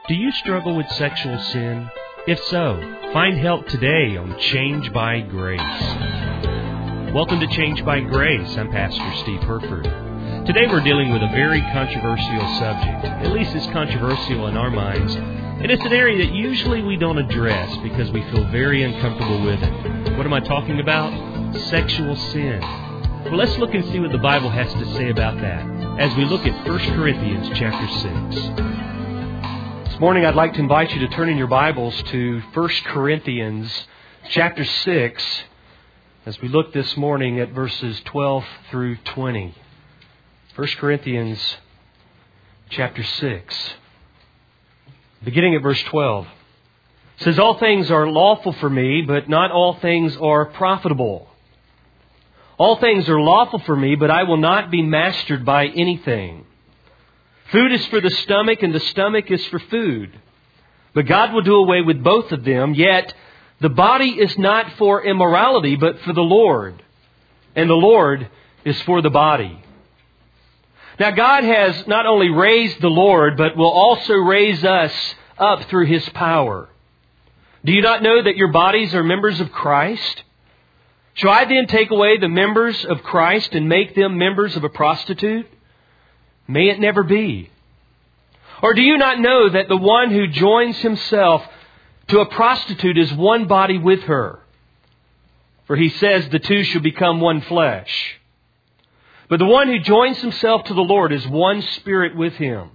Do you struggle with sexual sin? If so, find help today on Change by Grace. Welcome to Change by Grace. I'm Pastor Steve Herford. Today we're dealing with a very controversial subject. At least it's controversial in our minds. And it's an area that usually we don't address because we feel very uncomfortable with it. What am I talking about? Sexual sin. Well, let's look and see what the Bible has to say about that as we look at 1 Corinthians chapter 6. This morning I'd like to invite you to turn in your Bibles to 1 Corinthians chapter 6 as we look this morning at verses 12 through 20. 1 Corinthians chapter 6, beginning at verse 12. It says, "All things are lawful for me, but not all things are profitable. All things are lawful for me, but I will not be mastered by anything. Food is for the stomach, and the stomach is for food. But God will do away with both of them. Yet the body is not for immorality, but for the Lord. And the Lord is for the body." Now God has not only raised the Lord, but will also raise us up through His power. Do you not know that your bodies are members of Christ? Shall I then take away the members of Christ and make them members of a prostitute? May it never be. Or do you not know that the one who joins himself to a prostitute is one body with her? For He says the two shall become one flesh. But the one who joins himself to the Lord is one spirit with Him.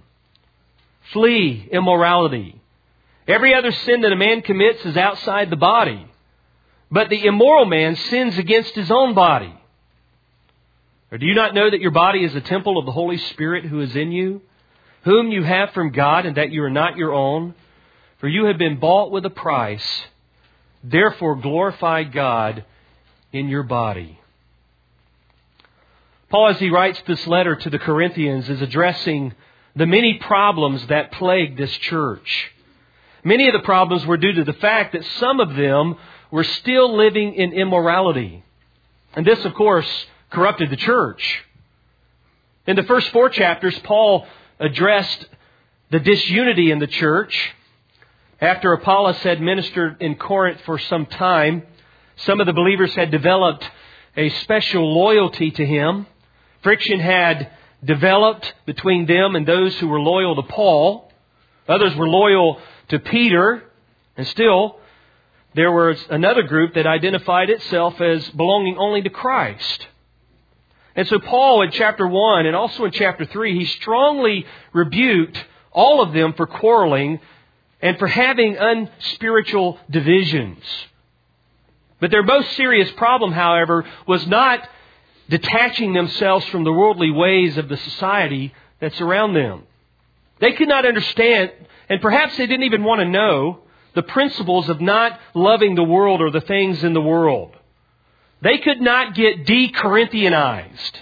Flee immorality. Every other sin that a man commits is outside the body. But the immoral man sins against his own body. Or do you not know that your body is a temple of the Holy Spirit who is in you, whom you have from God, and that you are not your own? For you have been bought with a price. Therefore glorify God in your body. Paul, as he writes this letter to the Corinthians, is addressing the many problems that plagued this church. Many of the problems were due to the fact that some of them were still living in immorality. And this, of course, corrupted the church. In the first 4 chapters, Paul addressed the disunity in the church. After Apollos had ministered in Corinth for some time, some of the believers had developed a special loyalty to him. Friction had developed between them and those who were loyal to Paul. Others were loyal to Peter. And still, there was another group that identified itself as belonging only to Christ. And so Paul in chapter 1 and also in chapter 3, he strongly rebuked all of them for quarreling and for having unspiritual divisions. But their most serious problem, however, was not detaching themselves from the worldly ways of the society that's around them. They could not understand, and perhaps they didn't even want to know, the principles of not loving the world or the things in the world. They could not get de-Corinthianized.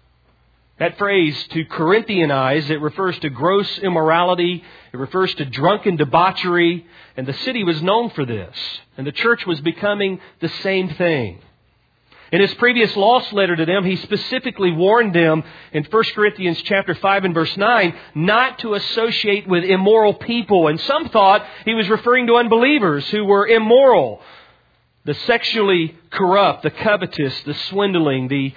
That phrase, to Corinthianize, it refers to gross immorality. It refers to drunken debauchery. And the city was known for this. And the church was becoming the same thing. In his previous lost letter to them, he specifically warned them in 1 Corinthians chapter 5 and verse 9 not to associate with immoral people. And some thought he was referring to unbelievers who were immoral. The sexually corrupt, the covetous, the swindling, the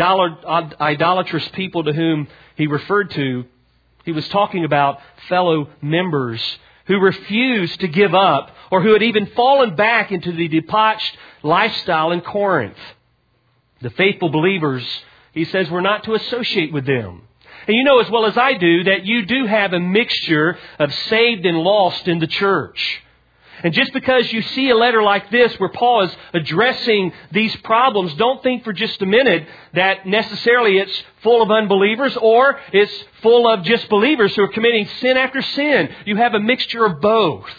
idolatrous people to whom he referred to. He was talking about fellow members who refused to give up or who had even fallen back into the debauched lifestyle in Corinth. The faithful believers, he says, we're not to associate with them. And you know as well as I do that you do have a mixture of saved and lost in the church. And just because you see a letter like this where Paul is addressing these problems, don't think for just a minute that necessarily it's full of unbelievers or it's full of just believers who are committing sin after sin. You have a mixture of both.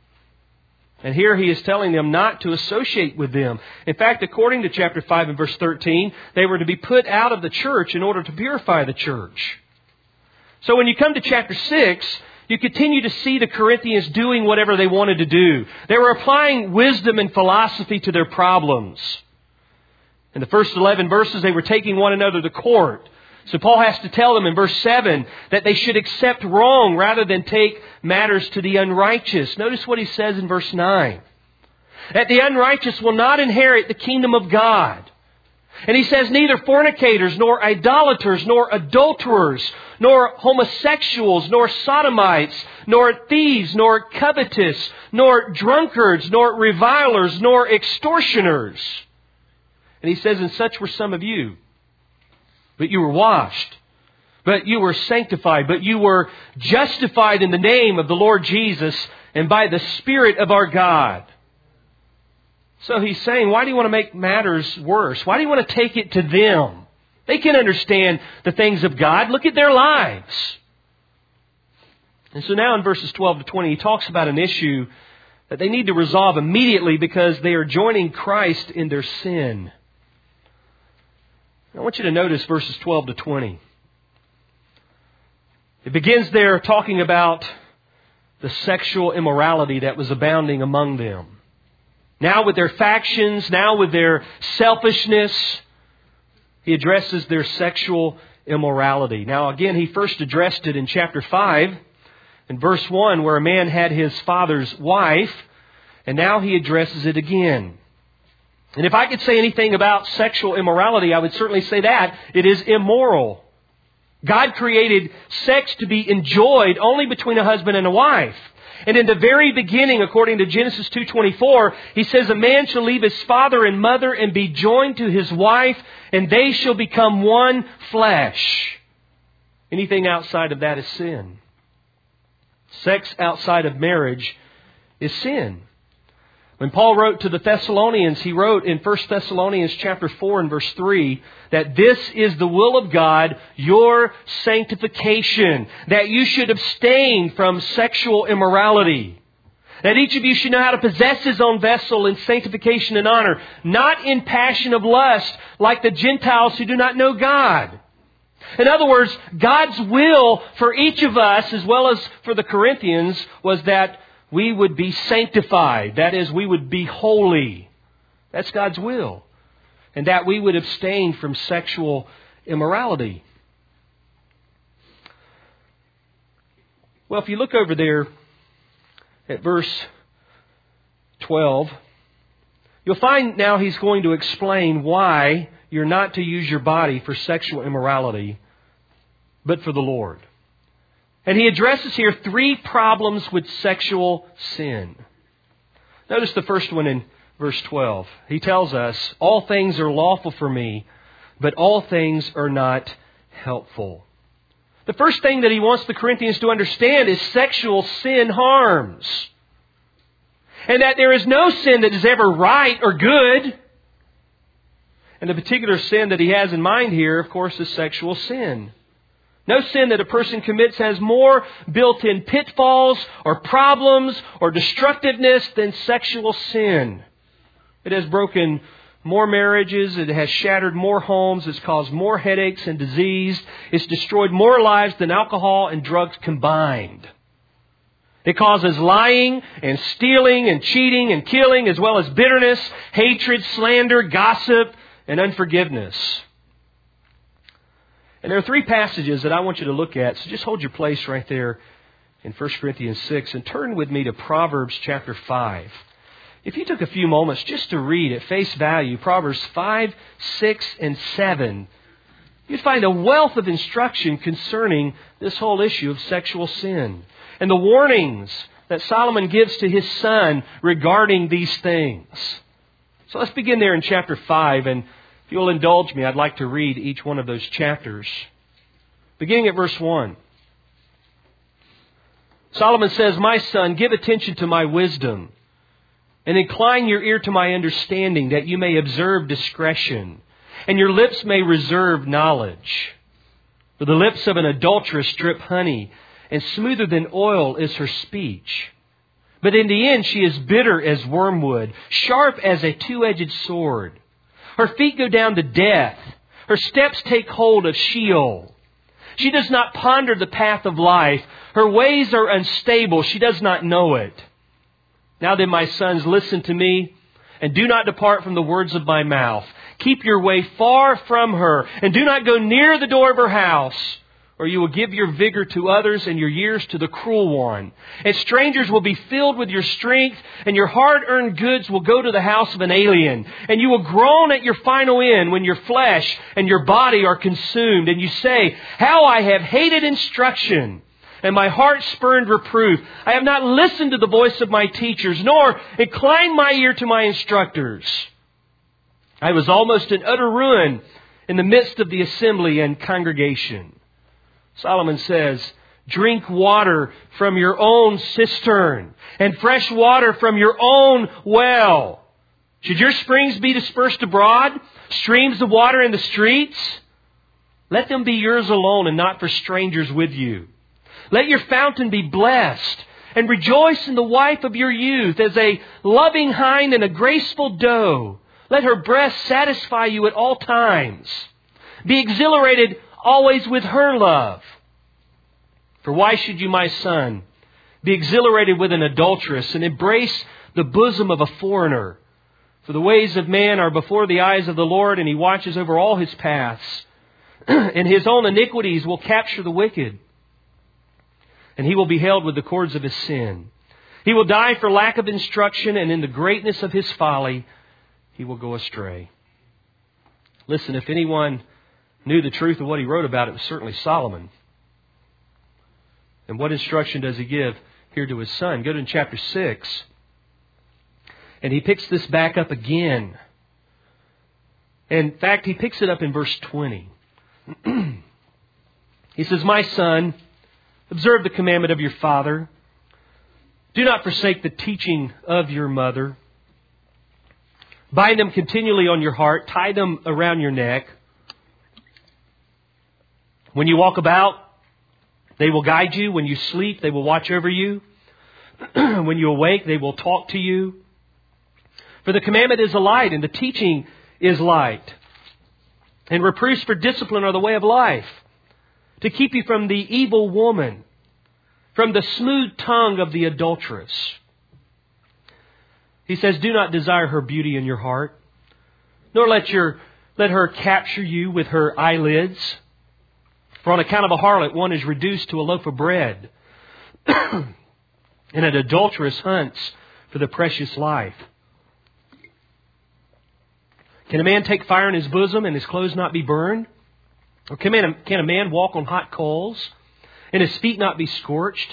And here he is telling them not to associate with them. In fact, according to chapter 5 and verse 13, they were to be put out of the church in order to purify the church. So when you come to chapter 6, you continue to see the Corinthians doing whatever they wanted to do. They were applying wisdom and philosophy to their problems. In the first 11 verses, they were taking one another to court. So Paul has to tell them in verse 7 that they should accept wrong rather than take matters to the unrighteous. Notice what he says in verse 9. That the unrighteous will not inherit the kingdom of God. And he says neither fornicators, nor idolaters, nor adulterers, nor homosexuals, nor sodomites, nor thieves, nor covetous, nor drunkards, nor revilers, nor extortioners. And he says, and such were some of you. But you were washed. But you were sanctified. But you were justified in the name of the Lord Jesus and by the Spirit of our God. So he's saying, why do you want to make matters worse? Why do you want to take it to them? They can understand the things of God. Look at their lives. And so now in verses 12 to 20, he talks about an issue that they need to resolve immediately because they are joining Christ in their sin. I want you to notice verses 12 to 20. It begins there talking about the sexual immorality that was abounding among them. Now with their factions, now with their selfishness, he addresses their sexual immorality. Now again, he first addressed it in chapter 5, in verse 1, where a man had his father's wife, and now he addresses it again. And if I could say anything about sexual immorality, I would certainly say that it is immoral. God created sex to be enjoyed only between a husband and a wife. And in the very beginning, according to Genesis 2:24, he says, a man shall leave his father and mother and be joined to his wife, and they shall become one flesh. Anything outside of that is sin. Sex outside of marriage is sin. When Paul wrote to the Thessalonians, he wrote in 1 Thessalonians chapter 4 and verse 3 that this is the will of God, your sanctification, that you should abstain from sexual immorality, that each of you should know how to possess his own vessel in sanctification and honor, not in passion of lust like the Gentiles who do not know God. In other words, God's will for each of us, as well as for the Corinthians, was that we would be sanctified. That is, we would be holy. That's God's will. And that we would abstain from sexual immorality. Well, if you look over there at verse 12, you'll find now he's going to explain why you're not to use your body for sexual immorality, but for the Lord. And he addresses here 3 problems with sexual sin. Notice the first one in verse 12. He tells us, all things are lawful for me, but all things are not helpful. The first thing that he wants the Corinthians to understand is sexual sin harms. And that there is no sin that is ever right or good. And the particular sin that he has in mind here, of course, is sexual sin. No sin that a person commits has more built-in pitfalls or problems or destructiveness than sexual sin. It has broken more marriages. It has shattered more homes. It's caused more headaches and disease. It's destroyed more lives than alcohol and drugs combined. It causes lying and stealing and cheating and killing, as well as bitterness, hatred, slander, gossip, and unforgiveness. And there are 3 passages that I want you to look at. So just hold your place right there in 1 Corinthians 6 and turn with me to Proverbs chapter 5. If you took a few moments just to read at face value Proverbs 5, 6, and 7, you'd find a wealth of instruction concerning this whole issue of sexual sin and the warnings that Solomon gives to his son regarding these things. So let's begin there in chapter 5, and if you'll indulge me, I'd like to read each one of those chapters. Beginning at verse 1. Solomon says, my son, give attention to my wisdom, and incline your ear to my understanding, that you may observe discretion, and your lips may reserve knowledge. For the lips of an adulteress drip honey, and smoother than oil is her speech. But in the end she is bitter as wormwood, sharp as a two-edged sword. Her feet go down to death. Her steps take hold of Sheol. She does not ponder the path of life. Her ways are unstable. She does not know it. Now then, my sons, listen to me, and do not depart from the words of my mouth. Keep your way far from her, and do not go near the door of her house, or you will give your vigor to others and your years to the cruel one. And strangers will be filled with your strength, and your hard-earned goods will go to the house of an alien. And you will groan at your final end when your flesh and your body are consumed. And you say, how I have hated instruction, and my heart spurned reproof. I have not listened to the voice of my teachers, nor inclined my ear to my instructors. I was almost in utter ruin in the midst of the assembly and congregation. Solomon says, drink water from your own cistern and fresh water from your own well. Should your springs be dispersed abroad, streams of water in the streets? Let them be yours alone and not for strangers with you. Let your fountain be blessed, and rejoice in the wife of your youth as a loving hind and a graceful doe. Let her breast satisfy you at all times. Be exhilarated always with her love. For why should you, my son, be exhilarated with an adulteress and embrace the bosom of a foreigner? For the ways of man are before the eyes of the Lord, and He watches over all His paths. And His own iniquities will capture the wicked, and he will be held with the cords of his sin. He will die for lack of instruction, and in the greatness of his folly, he will go astray. Listen, if anyone knew the truth of what he wrote about, it was certainly Solomon. And what instruction does he give here to his son? Go to chapter 6. And he picks this back up again. In fact, he picks it up in verse 20. He says, my son, observe the commandment of your father. Do not forsake the teaching of your mother. Bind them continually on your heart. Tie them around your neck. When you walk about, they will guide you. When you sleep, they will watch over you. When you awake, they will talk to you. For the commandment is a light, and the teaching is light. And reproofs for discipline are the way of life, to keep you from the evil woman, from the smooth tongue of the adulteress. He says, do not desire her beauty in your heart, nor let her capture you with her eyelids. For on account of a harlot, one is reduced to a loaf of bread, and an adulteress hunts for the precious life. Can a man take fire in his bosom and his clothes not be burned? Or can a man walk on hot coals and his feet not be scorched?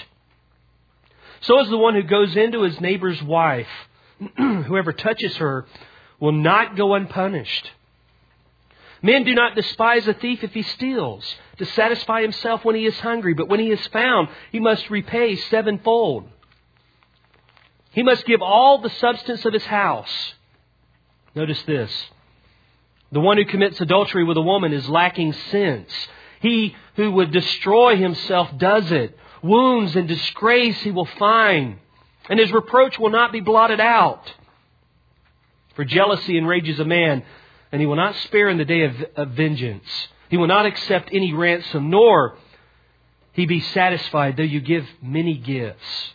So is the one who goes into his neighbor's wife. Whoever touches her will not go unpunished. Men do not despise a thief if he steals, to satisfy himself when he is hungry. But when he is found, he must repay sevenfold. He must give all the substance of his house. Notice this. The one who commits adultery with a woman is lacking sense. He who would destroy himself does it. Wounds and disgrace he will find, and his reproach will not be blotted out. For jealousy enrages a man, and he will not spare in the day of vengeance. He will not accept any ransom, nor he be satisfied, though you give many gifts.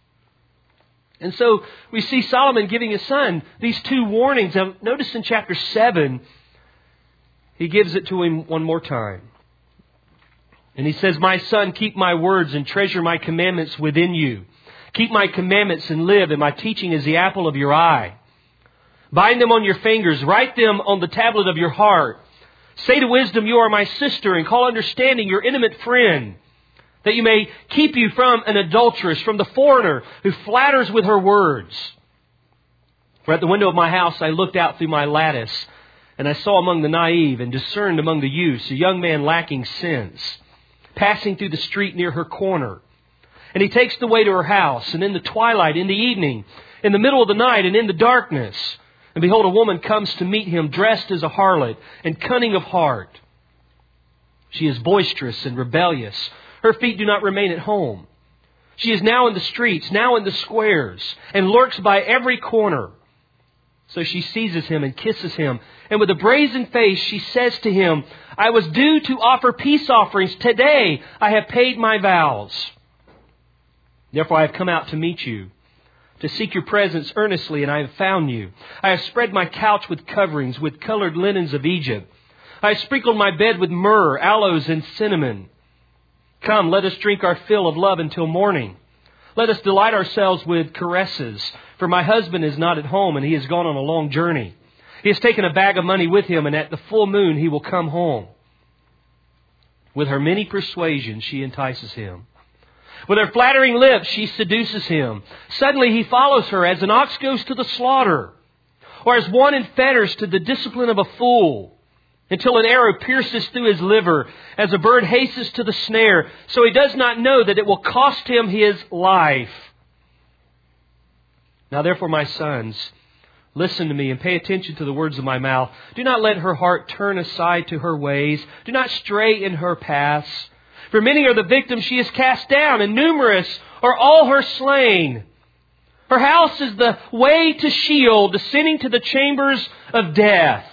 And so we see Solomon giving his son these two warnings. Now, notice in chapter 7, he gives it to him one more time. And he says, my son, keep my words and treasure my commandments within you. Keep my commandments and live, and my teaching is the apple of your eye. Bind them on your fingers. Write them on the tablet of your heart. Say to wisdom, you are my sister, and call understanding your intimate friend, that you may keep you from an adulteress, from the foreigner who flatters with her words. For at the window of my house I looked out through my lattice, and I saw among the naive and discerned among the youths a young man lacking sense, passing through the street near her corner. And he takes the way to her house, and in the twilight, in the evening, in the middle of the night, and in the darkness, and behold, a woman comes to meet him, dressed as a harlot and cunning of heart. She is boisterous and rebellious. Her feet do not remain at home. She is now in the streets, now in the squares, and lurks by every corner. So she seizes him and kisses him. And with a brazen face, she says to him, I was due to offer peace offerings. Today I have paid my vows. Therefore I have come out to meet you, to seek your presence earnestly, and I have found you. I have spread my couch with coverings, with colored linens of Egypt. I have sprinkled my bed with myrrh, aloes, and cinnamon. Come, let us drink our fill of love until morning. Let us delight ourselves with caresses. For my husband is not at home, and he has gone on a long journey. He has taken a bag of money with him, and at the full moon he will come home. With her many persuasions she entices him. With her flattering lips she seduces him. Suddenly he follows her as an ox goes to the slaughter, or as one in fetters to the discipline of a fool, until an arrow pierces through his liver, as a bird hastens to the snare, so he does not know that it will cost him his life. Now therefore, my sons, listen to me and pay attention to the words of my mouth. Do not let her heart turn aside to her ways. Do not stray in her paths. For many are the victims she has cast down, and numerous are all her slain. Her house is the way to Sheol, descending to the chambers of death.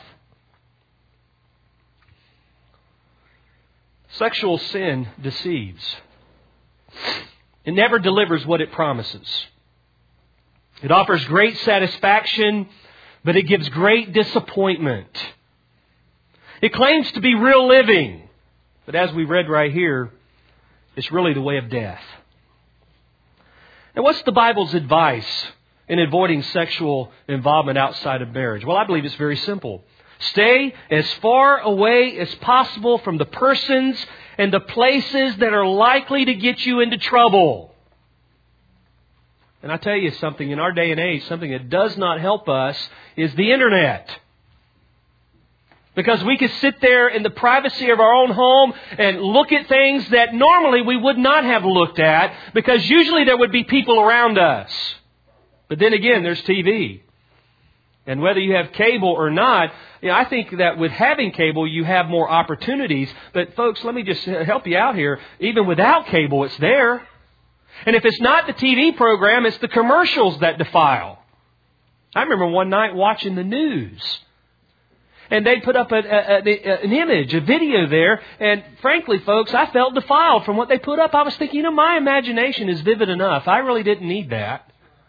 Sexual sin deceives. It never delivers what it promises. It offers great satisfaction, but it gives great disappointment. It claims to be real living, but as we read right here, it's really the way of death. Now, what's the Bible's advice in avoiding sexual involvement outside of marriage? Well, I believe it's very simple. Stay as far away as possible from the persons and the places that are likely to get you into trouble. And I tell you something, in our day and age, something that does not help us is the internet. Because we could sit there in the privacy of our own home and look at things that normally we would not have looked at, because usually there would be people around us. But then again, there's TV. And whether you have cable or not, I think that with having cable, you have more opportunities. But folks, let me just help you out here. Even without cable, it's there. And if it's not the TV program, it's the commercials that defile. I remember one night watching the news. And they put up an image, a video there. And frankly, folks, I felt defiled from what they put up. I was thinking, my imagination is vivid enough. I really didn't need that.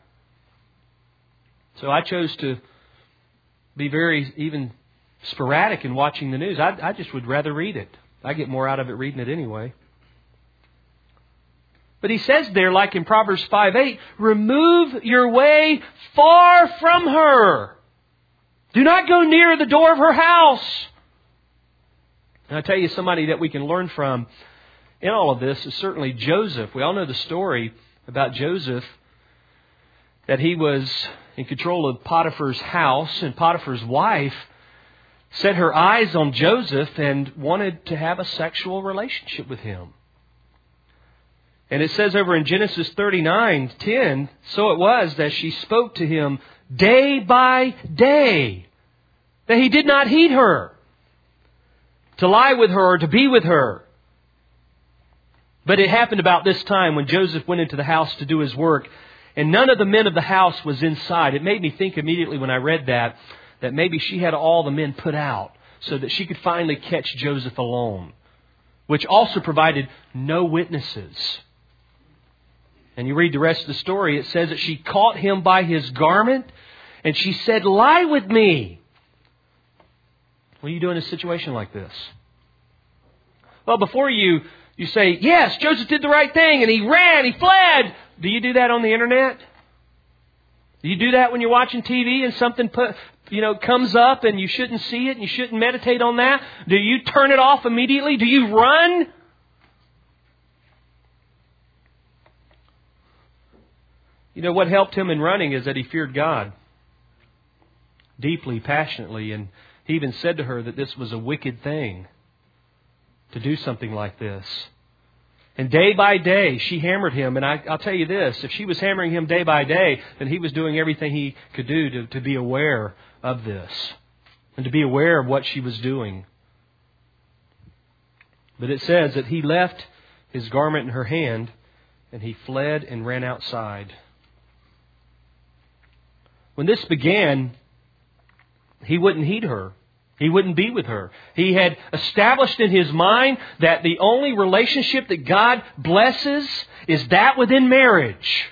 So I chose to be very even sporadic in watching the news. I just would rather read it. I get more out of it reading it anyway. But he says there, like in Proverbs 5:8, remove your way far from her. Do not go near the door of her house. And I tell you, somebody that we can learn from in all of this is certainly Joseph. We all know the story about Joseph, that he was in control of Potiphar's house, and Potiphar's wife set her eyes on Joseph and wanted to have a sexual relationship with him. And it says over in Genesis 39:10, so it was that she spoke to him day by day, that he did not heed her, to lie with her or to be with her. But it happened about this time when Joseph went into the house to do his work, and none of the men of the house was inside. It made me think immediately when I read that maybe she had all the men put out so that she could finally catch Joseph alone, which also provided no witnesses. And you read the rest of the story, it says that she caught him by his garment and she said, lie with me. What do you do in a situation like this? Well, before you say, yes, Joseph did the right thing and he ran, he fled. Do you do that on the internet? Do you do that when you're watching TV and something comes up and you shouldn't see it and you shouldn't meditate on that? Do you turn it off immediately? Do you run? What helped him in running is that he feared God deeply, passionately, and he even said to her that this was a wicked thing to do something like this. And day by day, she hammered him. And I'll tell you this, if she was hammering him day by day, then he was doing everything he could do to be aware of this and to be aware of what she was doing. But it says that he left his garment in her hand and he fled and ran outside. When this began, he wouldn't heed her. He wouldn't be with her. He had established in his mind that the only relationship that God blesses is that within marriage.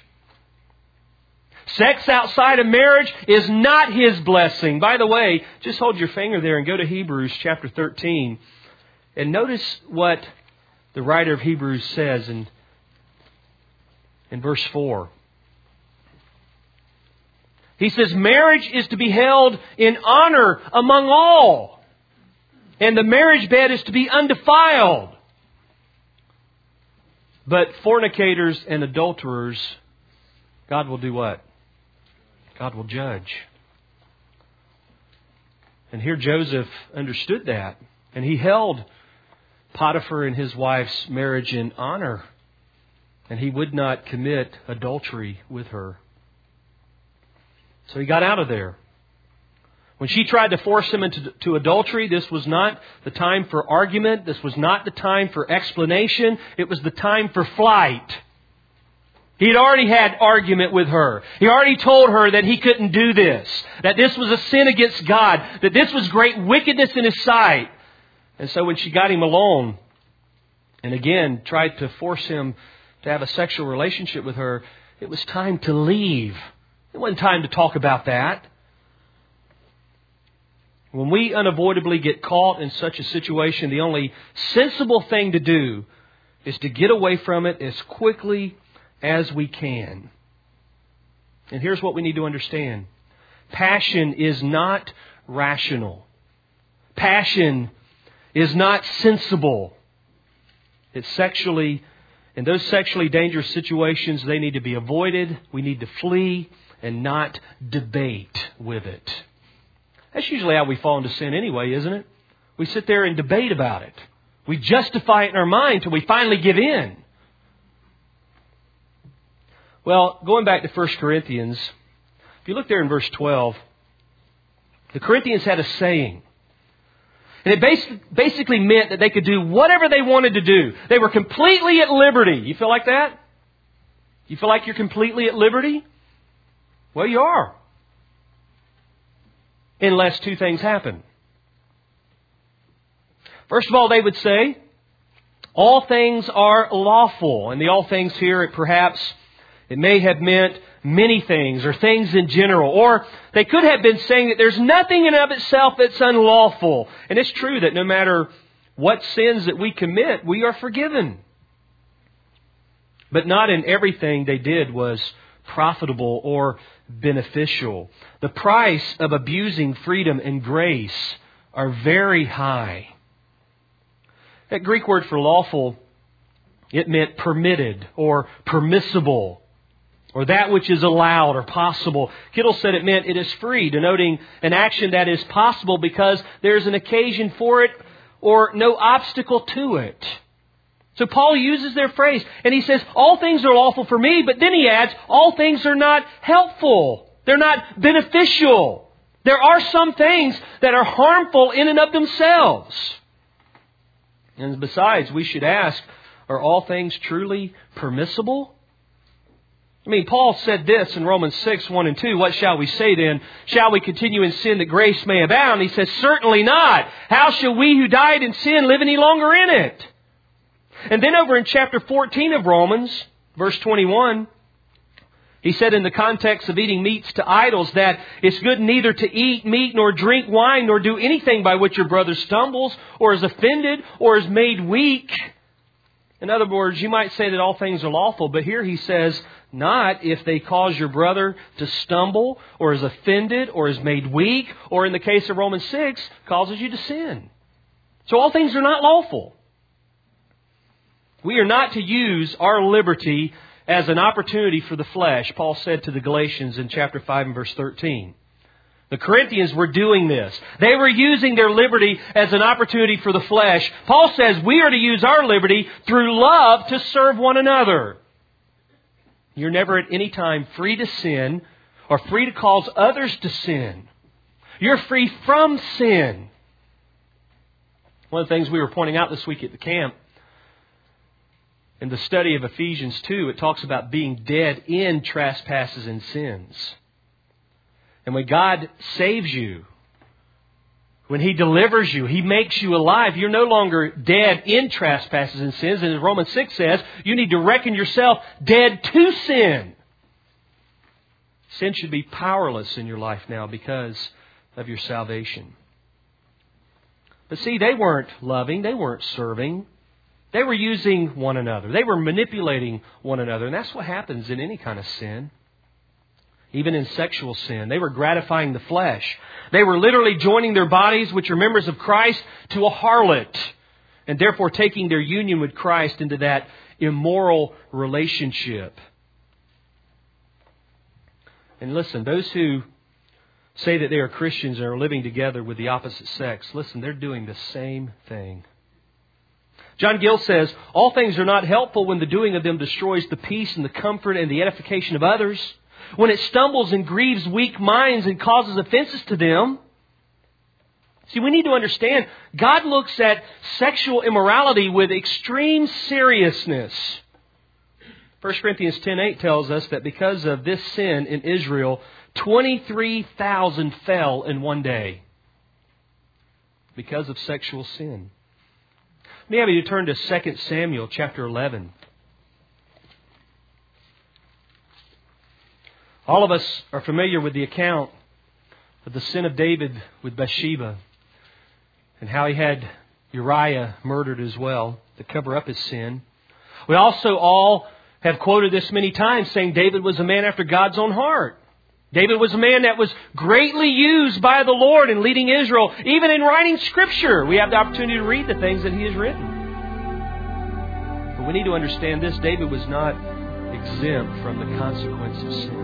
Sex outside of marriage is not His blessing. By the way, just hold your finger there and go to Hebrews chapter 13. And notice what the writer of Hebrews says in verse 4. He says, marriage is to be held in honor among all, and the marriage bed is to be undefiled. But fornicators and adulterers, God will do what? God will judge. And here Joseph understood that, and he held Potiphar and his wife's marriage in honor, and he would not commit adultery with her. So he got out of there. When she tried to force him into adultery, this was not the time for argument. This was not the time for explanation. It was the time for flight. He had already had argument with her. He already told her that he couldn't do this, that this was a sin against God, that this was great wickedness in His sight. And so when she got him alone and again tried to force him to have a sexual relationship with her, it was time to leave. It wasn't time to talk about that. When we unavoidably get caught in such a situation, the only sensible thing to do is to get away from it as quickly as we can. And here's what we need to understand. Passion is not rational. Passion is not sensible. It's sexually, in those sexually dangerous situations, they need to be avoided. We need to flee and not debate with it. That's usually how we fall into sin anyway, isn't it? We sit there and debate about it. We justify it in our mind till we finally give in. Well, going back to 1 Corinthians, if you look there in verse 12, the Corinthians had a saying. And it basically meant that they could do whatever they wanted to do. They were completely at liberty. You feel like that? You feel like you're completely at liberty? Well, you are. Unless two things happen. First of all, they would say, all things are lawful. And the all things here, it may have meant many things or things in general. Or they could have been saying that there's nothing in of itself that's unlawful. And it's true that no matter what sins that we commit, we are forgiven. But not in everything they did was profitable or beneficial. The price of abusing freedom and grace are very high. That Greek word for lawful, it meant permitted or permissible, or that which is allowed or possible. Kittle said it meant it is free, denoting an action that is possible because there's an occasion for it or no obstacle to it. So Paul uses their phrase, and he says, all things are lawful for me, but then he adds, all things are not helpful. They're not beneficial. There are some things that are harmful in and of themselves. And besides, we should ask, are all things truly permissible? I mean, Paul said this in Romans 6, 1 and 2. What shall we say then? Shall we continue in sin that grace may abound? He says, certainly not. How shall we who died in sin live any longer in it? And then over in chapter 14 of Romans, verse 21, he said in the context of eating meats to idols that it's good neither to eat meat nor drink wine nor do anything by which your brother stumbles or is offended or is made weak. In other words, you might say that all things are lawful, but here he says, not if they cause your brother to stumble or is offended or is made weak or in the case of Romans 6, causes you to sin. So all things are not lawful. We are not to use our liberty as an opportunity for the flesh, Paul said to the Galatians in chapter 5 and verse 13. The Corinthians were doing this. They were using their liberty as an opportunity for the flesh. Paul says we are to use our liberty through love to serve one another. You're never at any time free to sin or free to cause others to sin. You're free from sin. One of the things we were pointing out this week at the camp, in the study of Ephesians 2, it talks about being dead in trespasses and sins. And when God saves you, when He delivers you, He makes you alive, you're no longer dead in trespasses and sins. And as Romans 6 says, you need to reckon yourself dead to sin. Sin should be powerless in your life now because of your salvation. But see, they weren't loving, they weren't serving. They were using one another. They were manipulating one another. And that's what happens in any kind of sin. Even in sexual sin. They were gratifying the flesh. They were literally joining their bodies, which are members of Christ, to a harlot. And therefore taking their union with Christ into that immoral relationship. And listen, those who say that they are Christians and are living together with the opposite sex, listen, they're doing the same thing. John Gill says, all things are not helpful when the doing of them destroys the peace and the comfort and the edification of others. When it stumbles and grieves weak minds and causes offenses to them. See, we need to understand, God looks at sexual immorality with extreme seriousness. 1 Corinthians 10:8 tells us that because of this sin in Israel, 23,000 fell in one day. Because of sexual sin. Let me have you turn to 2 Samuel chapter 11. All of us are familiar with the account of the sin of David with Bathsheba and how he had Uriah murdered as well to cover up his sin. We also all have quoted this many times, saying David was a man after God's own heart. David was a man that was greatly used by the Lord in leading Israel. Even in writing Scripture, we have the opportunity to read the things that he has written. But we need to understand this. David was not exempt from the consequence of sin.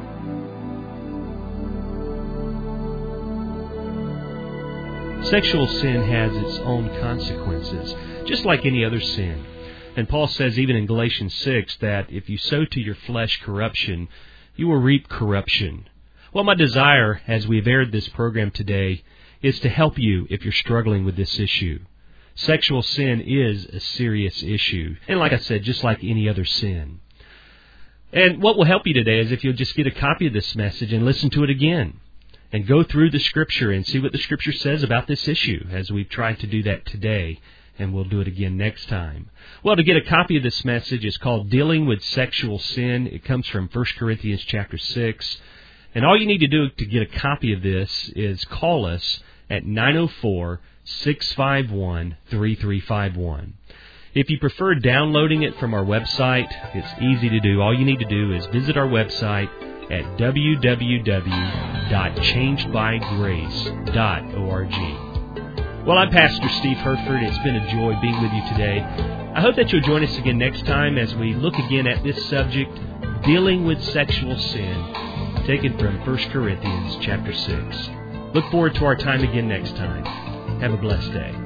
Sexual sin has its own consequences, just like any other sin. And Paul says even in Galatians 6 that if you sow to your flesh corruption, you will reap corruption. Well, my desire, as we've aired this program today, is to help you if you're struggling with this issue. Sexual sin is a serious issue. And like I said, just like any other sin. And what will help you today is if you'll just get a copy of this message and listen to it again. And go through the Scripture and see what the Scripture says about this issue, as we've tried to do that today, and we'll do it again next time. Well, to get a copy of this message, it's called Dealing with Sexual Sin. It comes from 1 Corinthians chapter 6. And all you need to do to get a copy of this is call us at 904-651-3351. If you prefer downloading it from our website, it's easy to do. All you need to do is visit our website at www.changedbygrace.org. Well, I'm Pastor Steve Herford. It's been a joy being with you today. I hope that you'll join us again next time as we look again at this subject, dealing with sexual sin, taken from 1 Corinthians chapter 6. Look forward to our time again next time. Have a blessed day.